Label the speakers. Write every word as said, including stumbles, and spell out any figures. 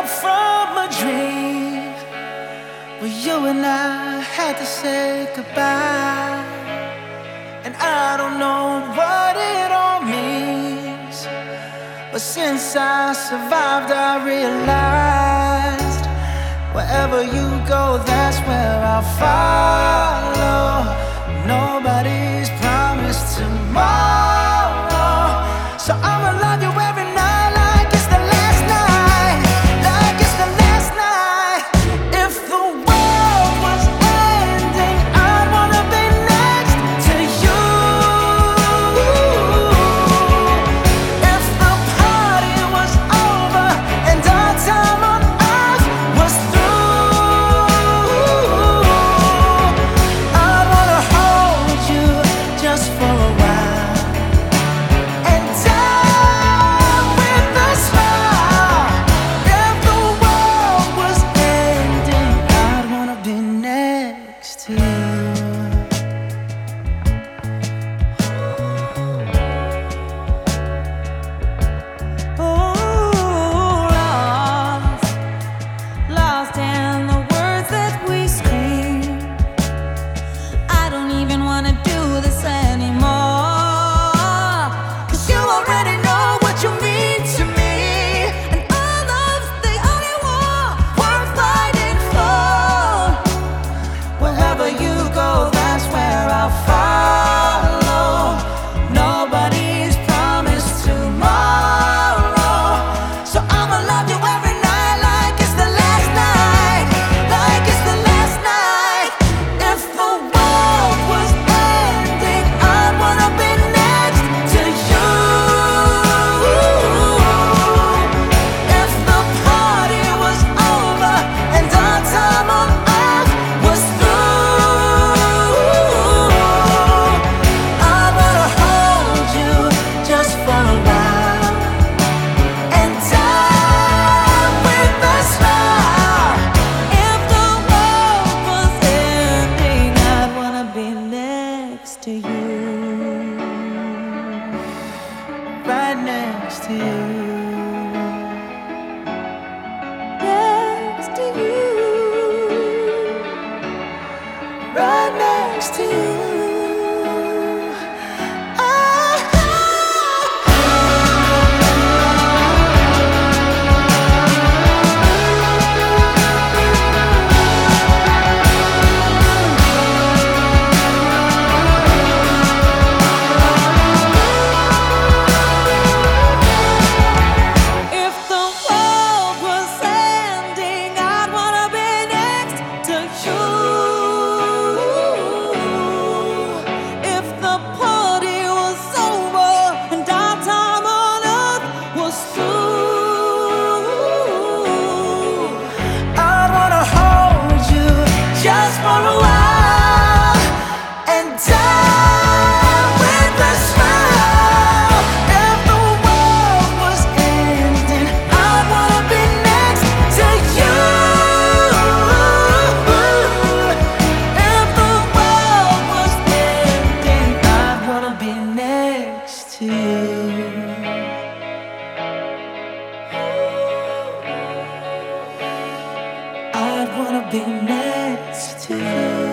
Speaker 1: up from a dream where you and I had to say goodbye. And I don't know what it all means, but since I survived I realized wherever you go, that's where I'll follow. Nobody's promised tomorrow, so I'ma love you every night like it's the last night, like it's the last night. If the world was ending, I'd wanna be next to you. If the party was over and our time on earth was through, I'd wanna hold you just for a while and die with a smile. If the world was ending, I'd wanna be next to you.
Speaker 2: Oh, lost, lost in the words that we scream. I don't even wanna do this anymore, 'cause you already know what you mean to me, and all love's the only war worth fighting for.
Speaker 1: Wherever you go, that's where I'll follow. Nobody's promised tomorrow, so I'ma love you every night like it's the last night, like it's the last night. If the world was ending, I'd wanna be next to you. If the party was over and our time on earth was through, I wanna hold you just for a while and die with a smile.
Speaker 2: If the world was ending, I'd wanna be next to you.
Speaker 1: Right next to you.
Speaker 2: Next to you.
Speaker 1: Right next to you. Ah.
Speaker 2: If the world was ending, I'd wanna be next to you. If the party was over and our time on earth was through,
Speaker 1: I wanna hold you just for a while and die with a smile. If the world was ending, I'd wanna be next to you. If the world was ending, I'd wanna be next to you. I'd wanna be next to you.